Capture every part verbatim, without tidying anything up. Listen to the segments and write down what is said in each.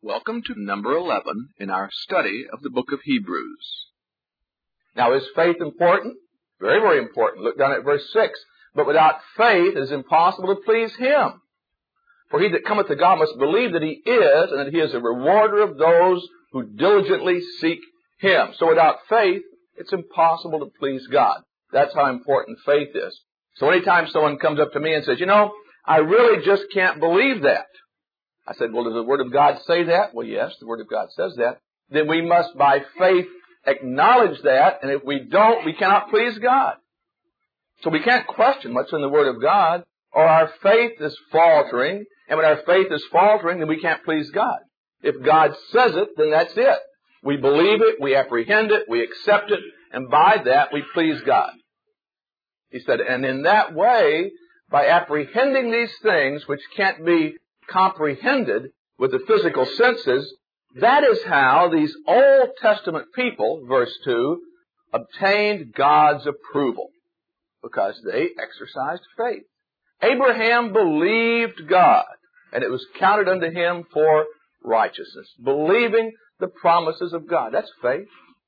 Welcome to number eleven in our study of the book of Hebrews. Now, is faith important? Very, very important. Look down at verse six. But without faith it is impossible to please Him. For he that cometh to God must believe that He is, and that He is a rewarder of those who diligently seek Him. So without faith, it's impossible to please God. That's how important faith is. So anytime someone comes up to me and says, you know, I really just can't believe that. I said, well, does the Word of God say that? Well, yes, the Word of God says that. Then we must, by faith, acknowledge that, and if we don't, we cannot please God. So we can't question what's in the Word of God, or our faith is faltering, and when our faith is faltering, then we can't please God. If God says it, then that's it. We believe it, we apprehend it, we accept it, and by that we please God. He said, and in that way, by apprehending these things which can't be comprehended with the physical senses, that is how these Old Testament people, verse two, obtained God's approval, because they exercised faith. Abraham believed God, and it was counted unto him for righteousness. Believing the promises of God. That's faith.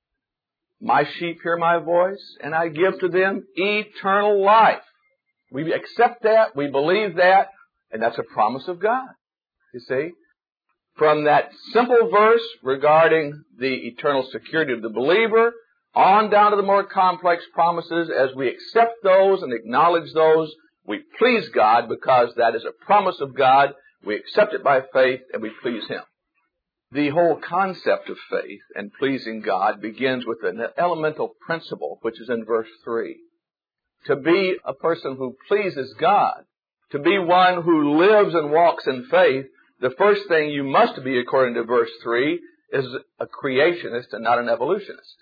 My sheep hear my voice, and I give to them eternal life. We accept that, we believe that, and that's a promise of God, you see. From that simple verse regarding the eternal security of the believer, on down to the more complex promises, as we accept those and acknowledge those, we please God because that is a promise of God. We accept it by faith and we please Him. The whole concept of faith and pleasing God begins with an elemental principle, which is in verse three. To be a person who pleases God, to be one who lives and walks in faith, the first thing you must be, according to verse three, is a creationist and not an evolutionist.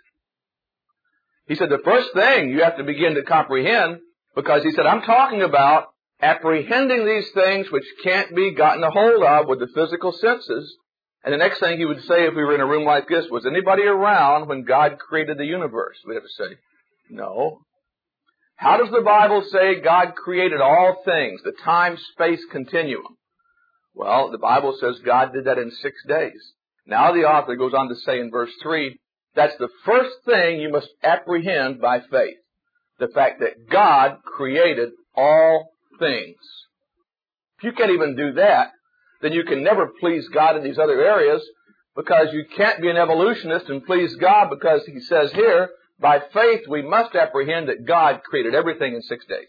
He said the first thing you have to begin to comprehend, because he said, I'm talking about apprehending these things which can't be gotten a hold of with the physical senses. And the next thing he would say if we were in a room like this, was anybody around when God created the universe? We'd have to say, no. How does the Bible say God created all things, the time-space continuum? Well, the Bible says God did that in six days. Now the author goes on to say in verse three, that's the first thing you must apprehend by faith. The fact that God created all things. If you can't even do that, then you can never please God in these other areas, because you can't be an evolutionist and please God, because he says here, by faith, we must apprehend that God created everything in six days.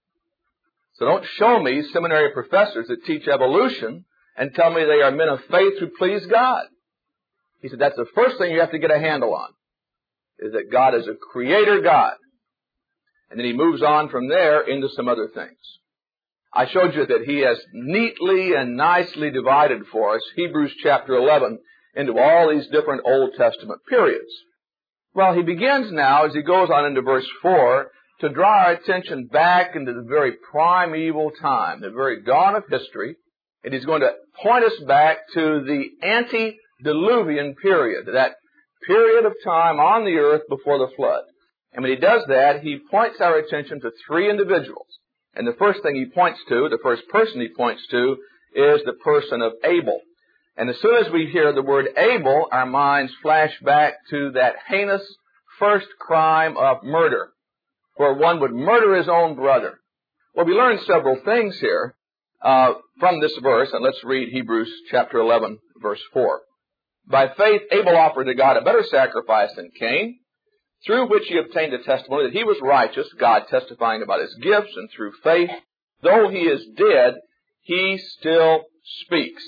So don't show me seminary professors that teach evolution and tell me they are men of faith who please God. He said that's the first thing you have to get a handle on, is that God is a creator God. And then he moves on from there into some other things. I showed you that he has neatly and nicely divided for us Hebrews chapter eleven into all these different Old Testament periods. Well, he begins now, as he goes on into verse four, to draw our attention back into the very primeval time, the very dawn of history, and he's going to point us back to the antediluvian period, that period of time on the earth before the flood. And when he does that, he points our attention to three individuals. And the first thing he points to, the first person he points to, is the person of Abel. And as soon as we hear the word Abel, our minds flash back to that heinous first crime of murder, where one would murder his own brother. Well, we learn several things here uh, from this verse, and let's read Hebrews chapter eleven, verse four. By faith, Abel offered to God a better sacrifice than Cain, through which he obtained a testimony that he was righteous, God testifying about his gifts, and through faith, though he is dead, he still speaks.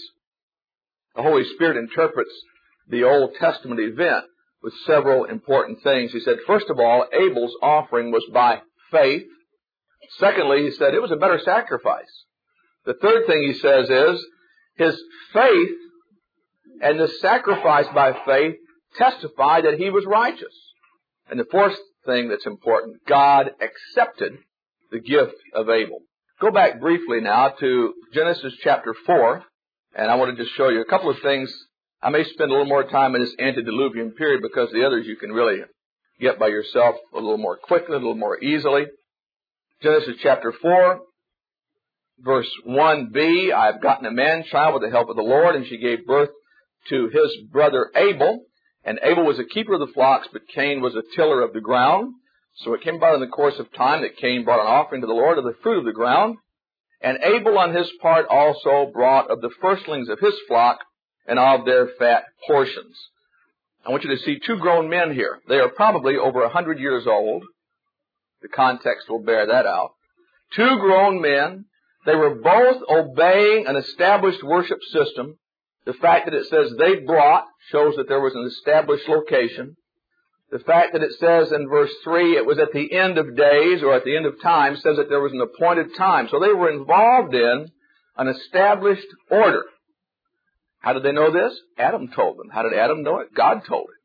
The Holy Spirit interprets the Old Testament event with several important things. He said, first of all, Abel's offering was by faith. Secondly, he said it was a better sacrifice. The third thing he says is his faith and the sacrifice by faith testify that he was righteous. And the fourth thing that's important, God accepted the gift of Abel. Go back briefly now to Genesis chapter four, and I want to just show you a couple of things. I may spend a little more time in this antediluvian period because the others you can really get by yourself a little more quickly, a little more easily. Genesis chapter four, verse one b, I have gotten a man-child with the help of the Lord, and she gave birth to his brother Abel. And Abel was a keeper of the flocks, but Cain was a tiller of the ground. So it came about in the course of time that Cain brought an offering to the Lord of the fruit of the ground. And Abel on his part also brought of the firstlings of his flock and of their fat portions. I want you to see two grown men here. They are probably over a hundred years old. The context will bear that out. Two grown men. They were both obeying an established worship system. The fact that it says they brought shows that there was an established location. The fact that it says in verse three it was at the end of days or at the end of time says that there was an appointed time. So they were involved in an established order. How did they know this? Adam told them. How did Adam know it? God told him.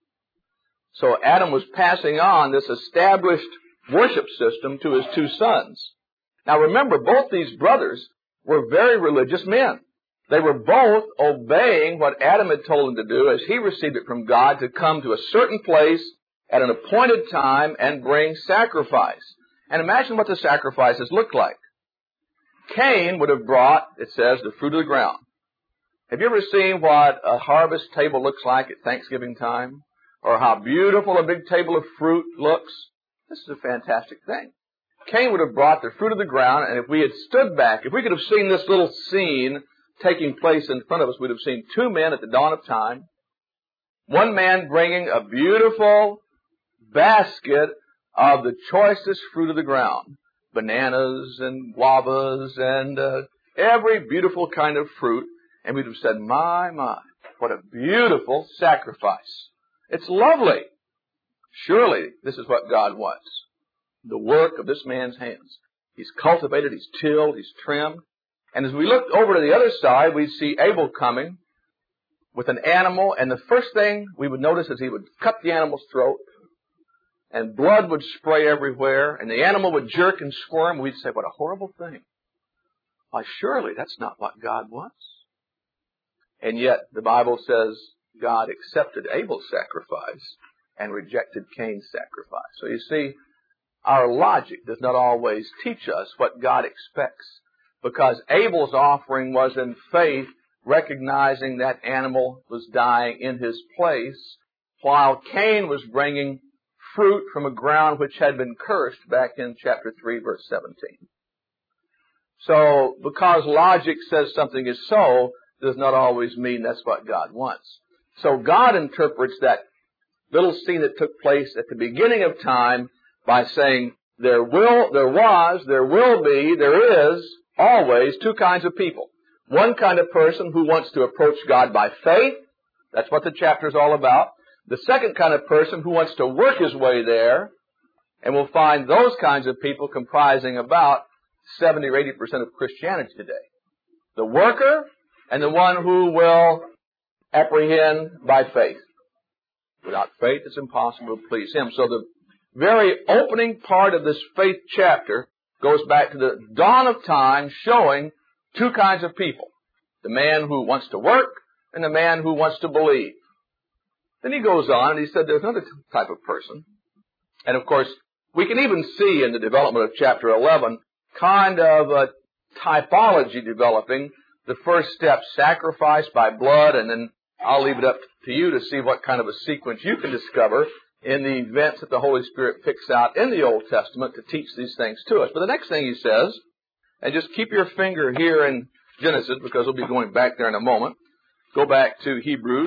So Adam was passing on this established worship system to his two sons. Now remember, both these brothers were very religious men. They were both obeying what Adam had told them to do as he received it from God to come to a certain place at an appointed time and bring sacrifice. And imagine what the sacrifices looked like. Cain would have brought, it says, the fruit of the ground. Have you ever seen what a harvest table looks like at Thanksgiving time? Or how beautiful a big table of fruit looks? This is a fantastic thing. Cain would have brought the fruit of the ground, and if we had stood back, if we could have seen this little scene taking place in front of us, we'd have seen two men at the dawn of time. One man bringing a beautiful basket of the choicest fruit of the ground. Bananas and guavas and uh, every beautiful kind of fruit. And we'd have said, my, my, what a beautiful sacrifice. It's lovely. Surely this is what God wants. The work of this man's hands. He's cultivated, he's tilled, he's trimmed. And as we looked over to the other side, we'd see Abel coming with an animal. And the first thing we would notice is he would cut the animal's throat. And blood would spray everywhere. And the animal would jerk and squirm. We'd say, what a horrible thing. Why, surely that's not what God wants. And yet the Bible says God accepted Abel's sacrifice and rejected Cain's sacrifice. So you see, our logic does not always teach us what God expects. Because Abel's offering was in faith, recognizing that animal was dying in his place, while Cain was bringing fruit from a ground which had been cursed back in chapter three, verse seventeen. So, because logic says something is so, does not always mean that's what God wants. So God interprets that little scene that took place at the beginning of time by saying, there will, there was, there will be, there is, always two kinds of people. One kind of person who wants to approach God by faith. That's what the chapter is all about. The second kind of person who wants to work his way there. And we'll find those kinds of people comprising about seventy or eighty percent of Christianity today. The worker and the one who will apprehend by faith. Without faith, it's impossible to please Him. So the very opening part of this faith chapter goes back to the dawn of time, showing two kinds of people. The man who wants to work and the man who wants to believe. Then he goes on and he said there's another type of person. And of course, we can even see in the development of chapter eleven kind of a typology developing. The first step, sacrifice by blood, and then I'll leave it up to you to see what kind of a sequence you can discover in the events that the Holy Spirit picks out in the Old Testament to teach these things to us. But the next thing he says, and just keep your finger here in Genesis, because we'll be going back there in a moment. Go back to Hebrews,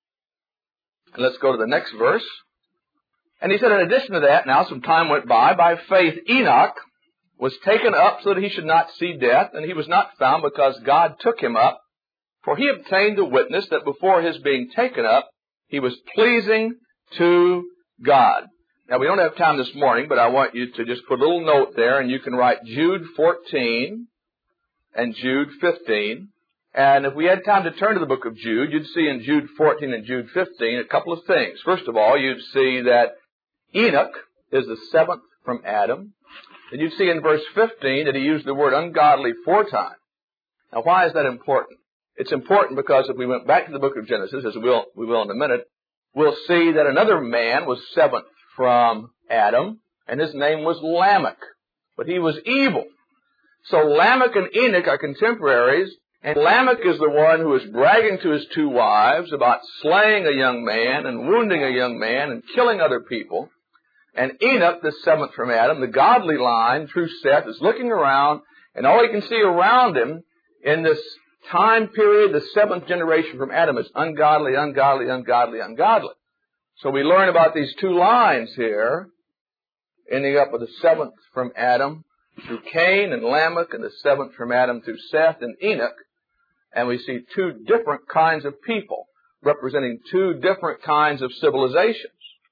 and let's go to the next verse. And he said, in addition to that, now some time went by, by faith Enoch was taken up so that he should not see death, and he was not found because God took him up. For he obtained the witness that before his being taken up, he was pleasing to God. Now, we don't have time this morning, but I want you to just put a little note there, and you can write Jude fourteen and Jude fifteen. And if we had time to turn to the book of Jude, you'd see in Jude fourteen and Jude fifteen a couple of things. First of all, you'd see that Enoch is the seventh from Adam. And you'd see in verse fifteen that he used the word ungodly four times. Now, why is that important? It's important because if we went back to the book of Genesis, as we will, we will in a minute, we'll see that another man was seventh from Adam, and his name was Lamech. But he was evil. So Lamech and Enoch are contemporaries, And Lamech is the one who is bragging to his two wives about slaying a young man and wounding a young man and killing other people. And Enoch, the seventh from Adam, the godly line through Seth, is looking around, and all he can see around him in this time period, the seventh generation from Adam, is ungodly, ungodly, ungodly, ungodly. So we learn about these two lines here, ending up with the seventh from Adam through Cain and Lamech, and the seventh from Adam through Seth and Enoch. And we see two different kinds of people representing two different kinds of civilizations.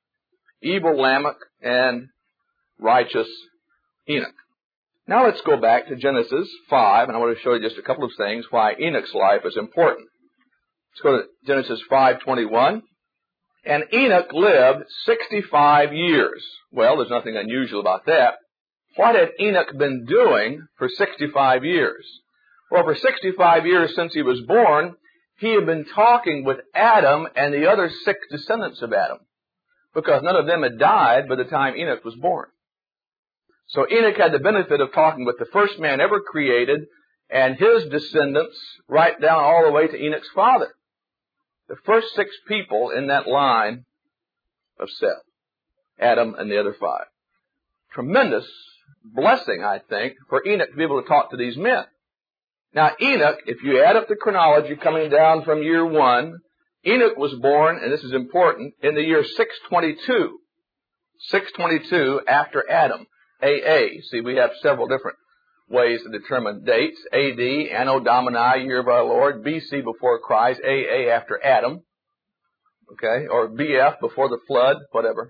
Evil Lamech and righteous Enoch. Now let's go back to Genesis five, and I want to show you just a couple of things why Enoch's life is important. Let's go to Genesis five twenty-one. And Enoch lived sixty-five years. Well, there's nothing unusual about that. What had Enoch been doing for sixty-five years? Well, for sixty-five years since he was born, he had been talking with Adam and the other six descendants of Adam, because none of them had died by the time Enoch was born. So Enoch had the benefit of talking with the first man ever created and his descendants right down all the way to Enoch's father. The first six people in that line of Seth, Adam and the other five. Tremendous blessing, I think, for Enoch to be able to talk to these men. Now, Enoch, if you add up the chronology coming down from year one, Enoch was born, and this is important, in the year six twenty-two. six twenty-two after Adam. A A. See, we have several different ways to determine dates. A D, Anno Domini, year of our Lord. B C, before Christ. A A, after Adam. Okay? Or B F, before the flood, whatever.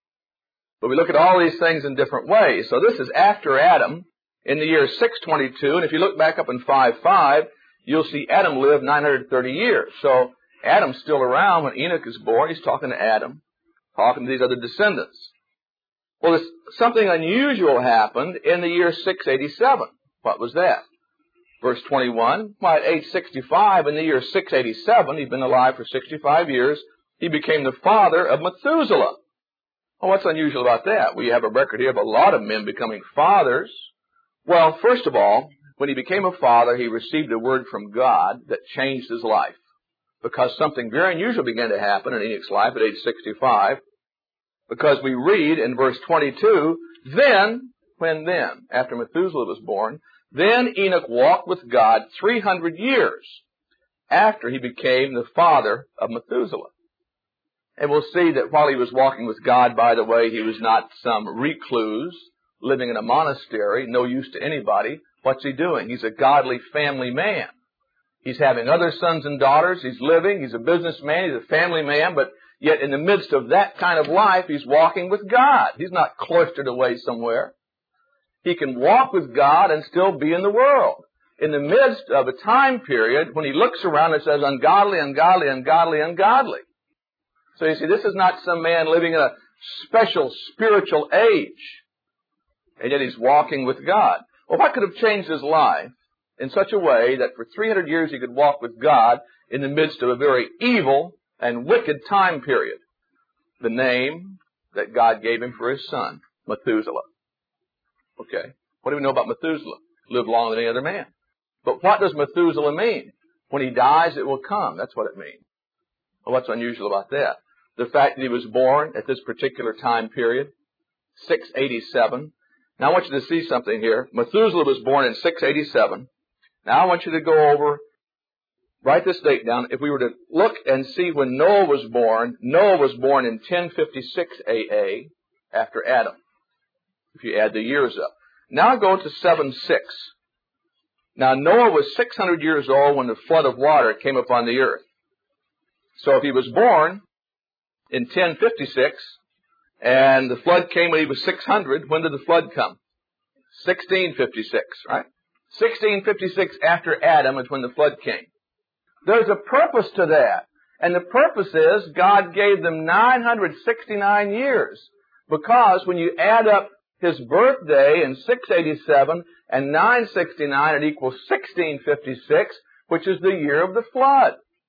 But we look at all these things in different ways. So this is after Adam, in the year six twenty-two. And if you look back up in five five, you'll see Adam lived nine hundred thirty years. So Adam's still around when Enoch is born. He's talking to Adam, talking to these other descendants. Well, this, something unusual happened in the year six eighty-seven. What was that? Verse twenty-one, well, at age sixty-five, in the year six eighty-seven, he'd been alive for sixty-five years, he became the father of Methuselah. Well, what's unusual about that? We have a record here of a lot of men becoming fathers. Well, first of all, when he became a father, he received a word from God that changed his life, because something very unusual began to happen in Enoch's life at age sixty-five. Because we read in verse twenty-two, then, when then, after Methuselah was born, then Enoch walked with God three hundred years after he became the father of Methuselah. And we'll see that while he was walking with God, by the way, he was not some recluse living in a monastery, no use to anybody. What's he doing? He's a godly family man. He's having other sons and daughters. He's living. He's a businessman. He's a family man. But yet in the midst of that kind of life, he's walking with God. He's not cloistered away somewhere. He can walk with God and still be in the world. In the midst of a time period when he looks around and says, ungodly, ungodly, ungodly, ungodly. So you see, this is not some man living in a special spiritual age. And yet he's walking with God. Well, what could have changed his life in such a way that for three hundred years he could walk with God in the midst of a very evil and wicked time period? The name that God gave him for his son, Methuselah. Okay. What do we know about Methuselah? Lived longer than any other man. But what does Methuselah mean? When he dies, it will come. That's what it means. Well, what's unusual about that? The fact that he was born at this particular time period, six eighty-seven. Now I want you to see something here. Methuselah was born in six eighty-seven. Now I want you to go over, write this date down. If we were to look and see when Noah was born, Noah was born in ten fifty-six A A after Adam, if you add the years up. Now go to seven six. Now Noah was six hundred years old when the flood of water came upon the earth. So if he was born in ten fifty-six and the flood came when he was six hundred, when did the flood come? sixteen fifty-six, right? sixteen fifty-six after Adam is when the flood came. There's a purpose to that. And the purpose is God gave them nine hundred sixty-nine years. Because when you add up his birthday in six eighty-seven and nine sixty-nine, it equals sixteen fifty-six, which is the year of the flood.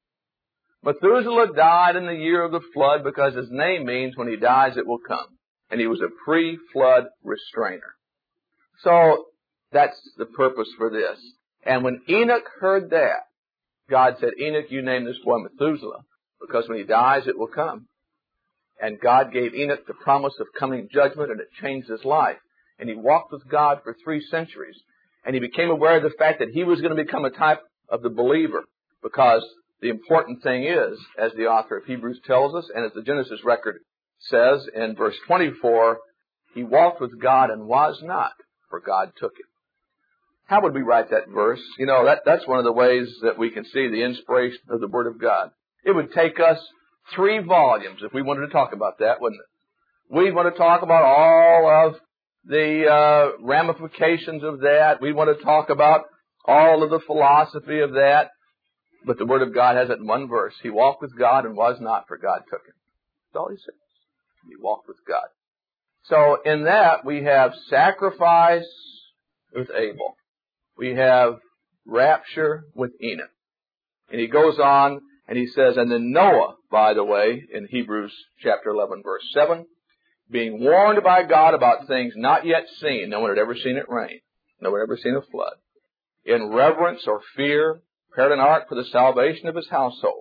Methuselah died in the year of the flood because his name means when he dies it will come. And he was a pre-flood restrainer. So that's the purpose for this. And when Enoch heard that, God said, Enoch, you name this boy Methuselah, because when he dies, it will come. And God gave Enoch the promise of coming judgment, and it changed his life. And he walked with God for three centuries. And he became aware of the fact that he was going to become a type of the believer, because the important thing is, as the author of Hebrews tells us, and as the Genesis record says in verse twenty-four, he walked with God and was not, for God took him. How would we write that verse? You know, that, that's one of the ways that we can see the inspiration of the Word of God. It would take us three volumes if we wanted to talk about that, wouldn't it? We'd want to talk about all of the uh, ramifications of that. We want to talk about all of the philosophy of that. But the Word of God has it in one verse. He walked with God and was not, for God took him. That's all he says. He walked with God. So in that, we have sacrifice with Abel. We have rapture with Enoch. And he goes on and he says, and then Noah, by the way, in Hebrews chapter eleven, verse seven, being warned by God about things not yet seen. No one had ever seen it rain. No one had ever seen a flood. In reverence or fear, prepared an ark for the salvation of his household,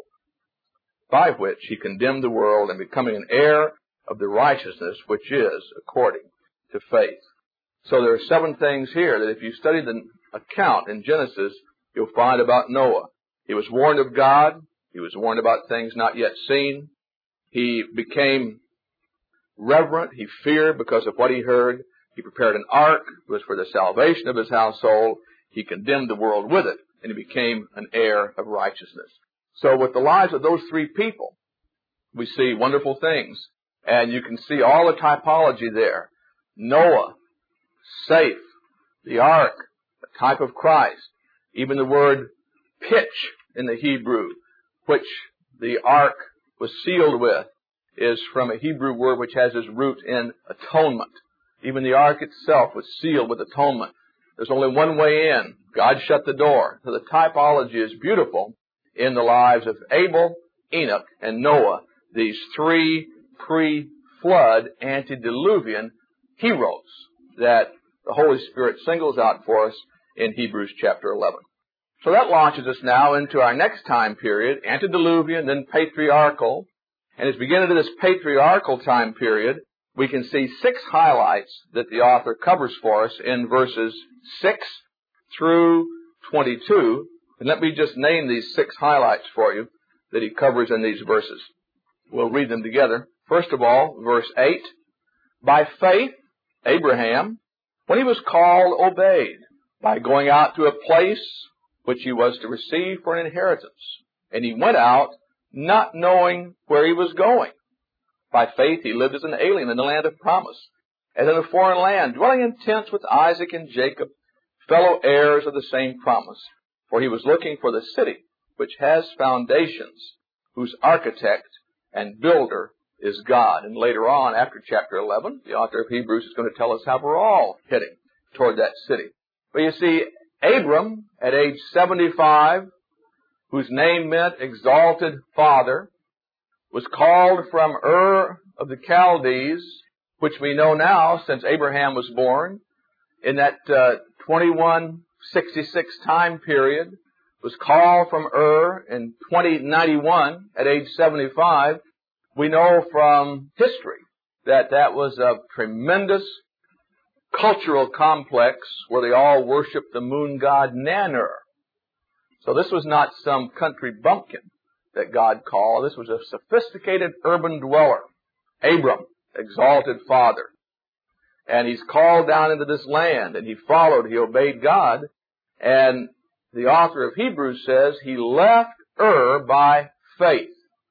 by which he condemned the world and becoming an heir of the righteousness which is according to faith. So there are seven things here that if you study the account in Genesis, you'll find about Noah. He was warned of God. He was warned about things not yet seen. He became reverent. He feared because of what he heard. He prepared an ark. It was for the salvation of his household. He condemned the world with it, and he became an heir of righteousness. So with the lives of those three people, we see wonderful things. And you can see all the typology there. Noah, safe, the ark, a type of Christ. Even the word pitch in the Hebrew, which the ark was sealed with, is from a Hebrew word which has its root in atonement. Even the ark itself was sealed with atonement. There's only one way in. God shut the door. So the typology is beautiful in the lives of Abel, Enoch, and Noah, these three pre-flood, antediluvian heroes that the Holy Spirit singles out for us in Hebrews chapter eleven. So that launches us now into our next time period, antediluvian, then patriarchal. And as we get into this patriarchal time period, we can see six highlights that the author covers for us in verses six through twenty-two. And let me just name these six highlights for you that he covers in these verses. We'll read them together. First of all, verse eight. By faith, Abraham, when he was called, obeyed, by going out to a place which he was to receive for an inheritance. And he went out, not knowing where he was going. By faith, he lived as an alien in the land of promise, as in a foreign land, dwelling in tents with Isaac and Jacob, fellow heirs of the same promise. For he was looking for the city which has foundations, whose architect and builder is God. And later on, after chapter eleven, the author of Hebrews is going to tell us how we're all heading toward that city. But you see, Abram, at age seventy-five, whose name meant exalted father, was called from Ur of the Chaldees, which we know now since Abraham was born, in that uh, twenty-one sixty-six time period, was called from Ur in twenty ninety-one at age seventy-five. We know from history that that was a tremendous cultural complex where they all worshiped the moon god Nanur. So this was not some country bumpkin that God called. This was a sophisticated urban dweller. Abram, exalted father. And he's called down into this land, and he followed, he obeyed God. And the author of Hebrews says he left Ur by faith.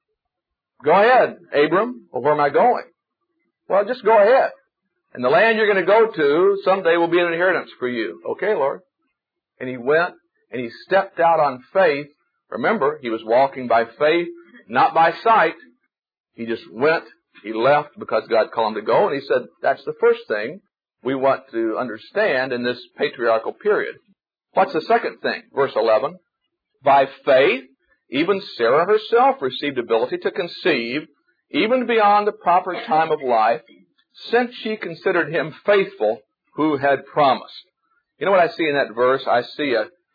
Go ahead, Abram. Well, where am I going? Well, just go ahead. And the land you're going to go to someday will be an inheritance for you. Okay, Lord. And he went, and he stepped out on faith. Remember, he was walking by faith, not by sight. He just went, he left because God called him to go. And he said, that's the first thing we want to understand in this patriarchal period. What's the second thing? Verse eleven. By faith, even Sarah herself received ability to conceive, even beyond the proper time of life, since she considered him faithful who had promised. You know what I see in that verse? I see a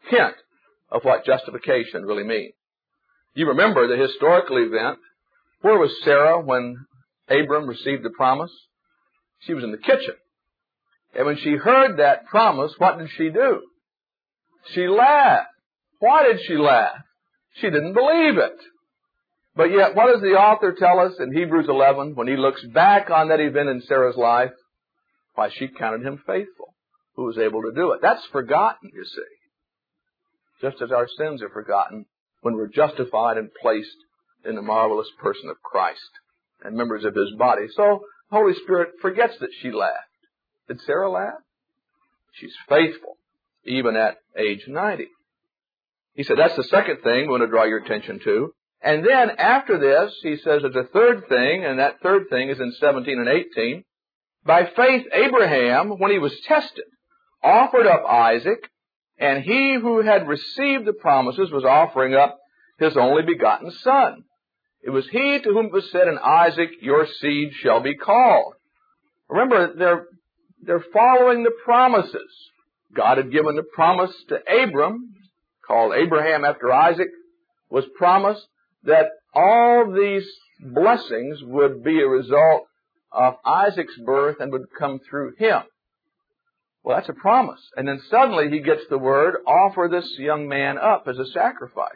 hint of what justification really means. You remember the historical event. Where was Sarah when Abram received the promise? She was in the kitchen. And when she heard that promise, what did she do? She laughed. Why did she laugh? She didn't believe it. But yet, what does the author tell us in Hebrews eleven when he looks back on that event in Sarah's life? Why, she counted him faithful, who was able to do it. That's forgotten, you see. Just as our sins are forgotten when we're justified and placed in the marvelous person of Christ and members of His body. So, the Holy Spirit forgets that she laughed. Did Sarah laugh? She's faithful, even at age ninety. He said that's the second thing we want to draw your attention to. And then after this, he says there's a third thing, and that third thing is in seventeen and eighteen. By faith, Abraham, when he was tested, offered up Isaac, and he who had received the promises was offering up his only begotten son. It was he to whom it was said, in Isaac your seed shall be called. Remember, they're, they're following the promises. God had given the promise to Abram, called Abraham after Isaac, was promised that all these blessings would be a result of Isaac's birth and would come through him. Well, that's a promise. And then suddenly he gets the word, offer this young man up as a sacrifice.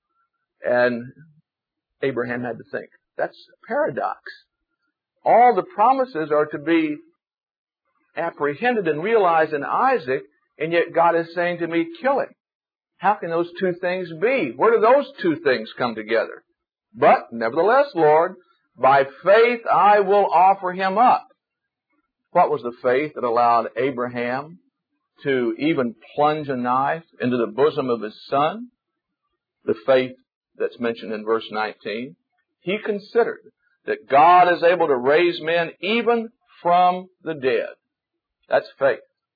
And Abraham had to think, that's a paradox. All the promises are to be apprehended and realized in Isaac, and yet God is saying to me, kill him. How can those two things be? Where do those two things come together? But, nevertheless, Lord, by faith I will offer him up. What was the faith that allowed Abraham to even plunge a knife into the bosom of his son? The faith that's mentioned in verse nineteen. He considered that God is able to raise men even from the dead. That's faith.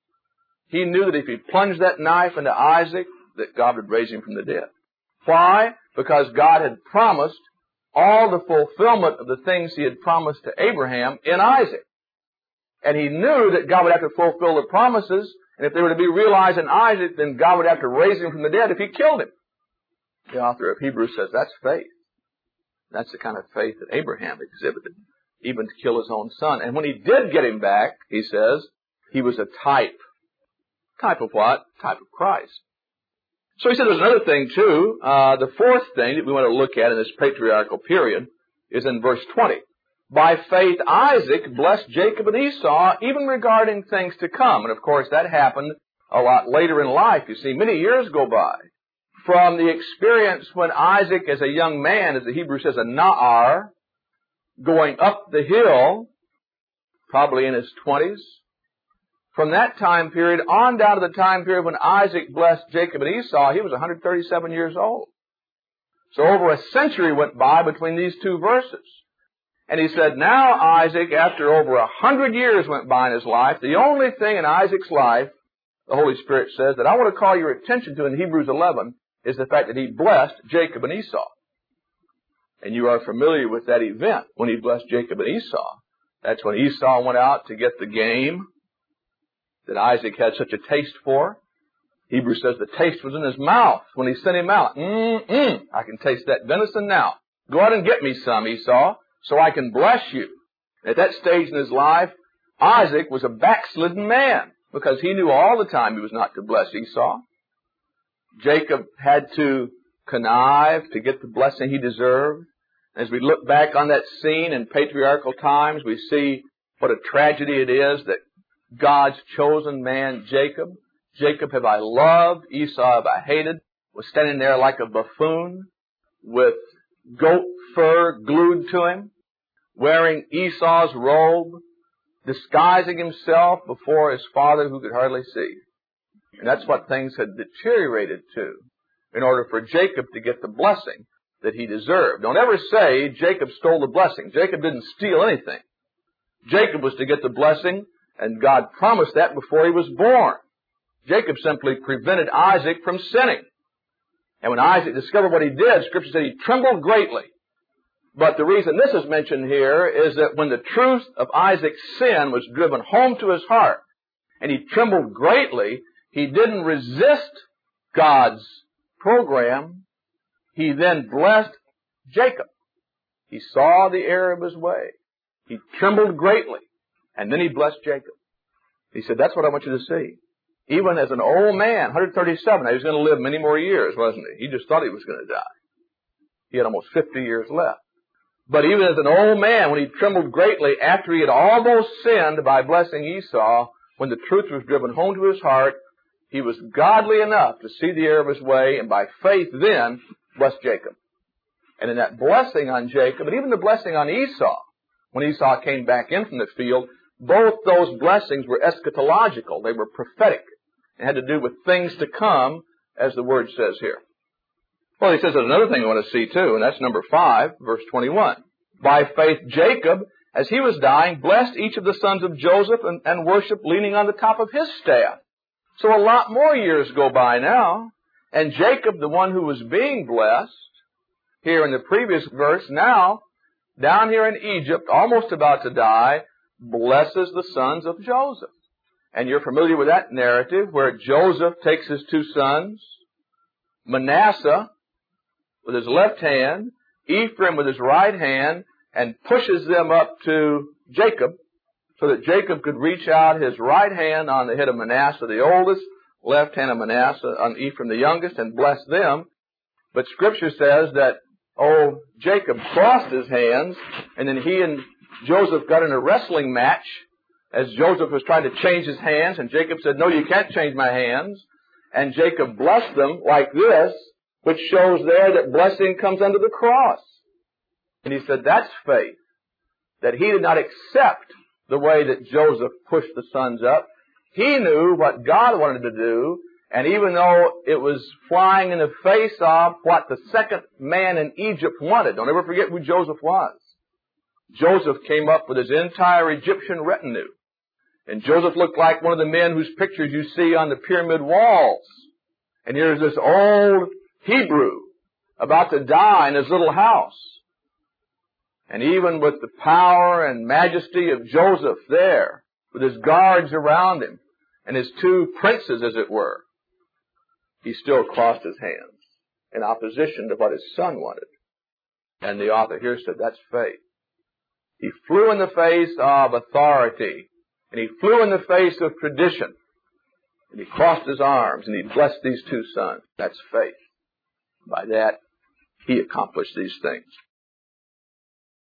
He knew that if he plunged that knife into Isaac, that God would raise him from the dead. Why? Because God had promised all the fulfillment of the things he had promised to Abraham in Isaac. And he knew that God would have to fulfill the promises, and if they were to be realized in Isaac, then God would have to raise him from the dead if he killed him. The author of Hebrews says that's faith. That's the kind of faith that Abraham exhibited, even to kill his own son. And when he did get him back, he says, he was a type. Type of what? Type of Christ. So he said there's another thing too. Uh, the fourth thing that we want to look at in this patriarchal period is in verse twenty. By faith, Isaac blessed Jacob and Esau, even regarding things to come. And of course, that happened a lot later in life. You see, many years go by from the experience when Isaac, as a young man, as the Hebrew says, a na'ar, going up the hill, probably in his twenties. From that time period on down to the time period when Isaac blessed Jacob and Esau, he was one hundred thirty-seven years old. So over a century went by between these two verses. And he said, now Isaac, after over a hundred years went by in his life, the only thing in Isaac's life, the Holy Spirit says, that I want to call your attention to in Hebrews eleven is the fact that he blessed Jacob and Esau. And you are familiar with that event when he blessed Jacob and Esau. That's when Esau went out to get the game that Isaac had such a taste for. Hebrews says the taste was in his mouth when he sent him out. Mm-mm, I can taste that venison now. Go out and get me some, Esau, so I can bless you. At that stage in his life, Isaac was a backslidden man because he knew all the time he was not to bless Esau. Jacob had to connive to get the blessing he deserved. As we look back on that scene in patriarchal times, we see what a tragedy it is that God's chosen man, Jacob, Jacob have I loved, Esau have I hated, was standing there like a buffoon with goat fur glued to him, wearing Esau's robe, disguising himself before his father who could hardly see. And that's what things had deteriorated to in order for Jacob to get the blessing that he deserved. Don't ever say Jacob stole the blessing. Jacob didn't steal anything. Jacob was to get the blessing, and God promised that before he was born. Jacob simply prevented Isaac from sinning. And when Isaac discovered what he did, Scripture said he trembled greatly. But the reason this is mentioned here is that when the truth of Isaac's sin was driven home to his heart, and he trembled greatly, he didn't resist God's program, he then blessed Jacob. He saw the error of his way. He trembled greatly. And then he blessed Jacob. He said, that's what I want you to see. Even as an old man, one hundred thirty-seven, he was going to live many more years, wasn't he? He just thought he was going to die. He had almost fifty years left. But even as an old man, when he trembled greatly after he had almost sinned by blessing Esau, when the truth was driven home to his heart, he was godly enough to see the error of his way, and by faith then blessed Jacob. And in that blessing on Jacob, and even the blessing on Esau, when Esau came back in from the field, both those blessings were eschatological. They were prophetic. It had to do with things to come, as the Word says here. Well, he says there's another thing I want to see too, and that's number five, verse twenty-one. By faith, Jacob, as he was dying, blessed each of the sons of Joseph and, and worshiped leaning on the top of his staff. So a lot more years go by now, and Jacob, the one who was being blessed, here in the previous verse, now, down here in Egypt, almost about to die, blesses the sons of Joseph. And you're familiar with that narrative where Joseph takes his two sons, Manasseh with his left hand, Ephraim with his right hand, and pushes them up to Jacob so that Jacob could reach out his right hand on the head of Manasseh, the oldest, left hand of Manasseh on Ephraim, the youngest, and bless them. But Scripture says that, oh, Jacob crossed his hands, and then he and Joseph got in a wrestling match as Joseph was trying to change his hands, and Jacob said, no, you can't change my hands. And Jacob blessed them like this, which shows there that blessing comes under the cross. And he said, that's faith. That he did not accept the way that Joseph pushed the sons up. He knew what God wanted to do, and even though it was flying in the face of what the second man in Egypt wanted, don't ever forget who Joseph was. Joseph came up with his entire Egyptian retinue. And Joseph looked like one of the men whose pictures you see on the pyramid walls. And here's this old Hebrew about to die in his little house. And even with the power and majesty of Joseph there, with his guards around him, and his two princes, as it were, he still crossed his hands in opposition to what his son wanted. And the author here said, that's faith. He flew in the face of authority, and he flew in the face of tradition, and he crossed his arms, and he blessed these two sons. That's faith. By that, he accomplished these things.